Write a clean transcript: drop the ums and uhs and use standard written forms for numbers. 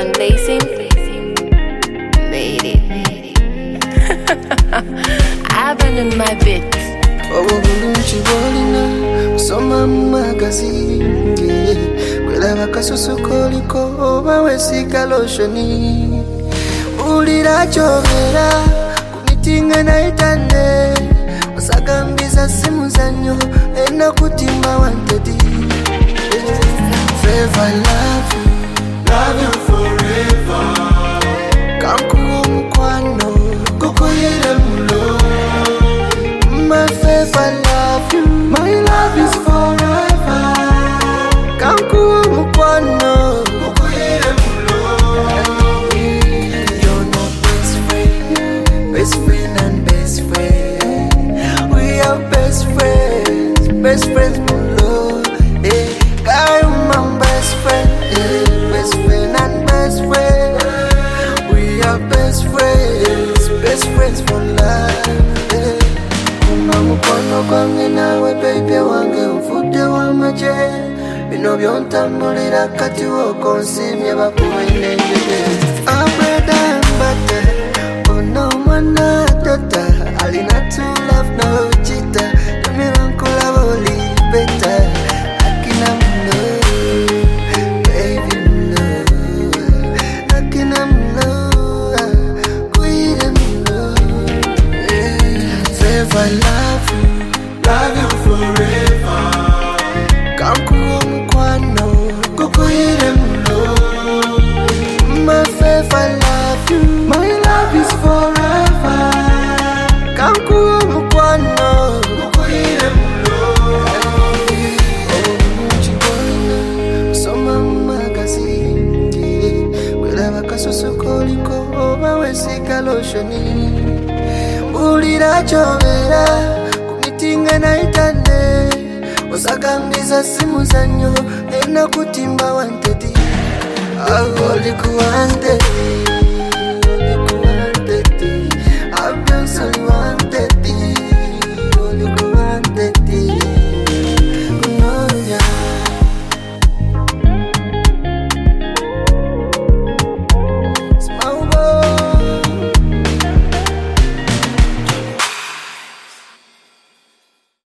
Van Basin made it. I've abandoned my bit. Obulungi bwolina kusoma mu magazine, kwelaba kasusu koliko oba weesiga lotioni. Bulira kyogera ku mitinga nayitande, osagambiza si muzannyo ennakutimba wanted. Forever love you forever. Kankuwa omukwano gukuyire mulo. My favorite love you, my love is forever. Kankuwa omukwano gukuyire mulo. You're no best friend and best friend. We are best friends mulo. Girl, my best friend and best friend. We are best friends for life. Mukono kwange nawe baby wange mfudde w'amaje, bino byontambulira kati wokonsimye bakuwenengede. Bread and butter, ono mwana tota, alina to love no cheater, yamirankula boli better. Akina mno, baby mno, akina mno, kuire mno. Forever love you forever. Kankuwa omukwano gukuyire mulo. My favorite love you, my love is forever. Kankuwa omukwano gukuyire mulo. Obulungi bwolina kusoma mu magazine, kwelaba kasusu koliko oba weesiga lotioni. Bulira kyogera ku mitinga nayitande, osagambiza si muzannyo ennakutimba wanted. All you wanted.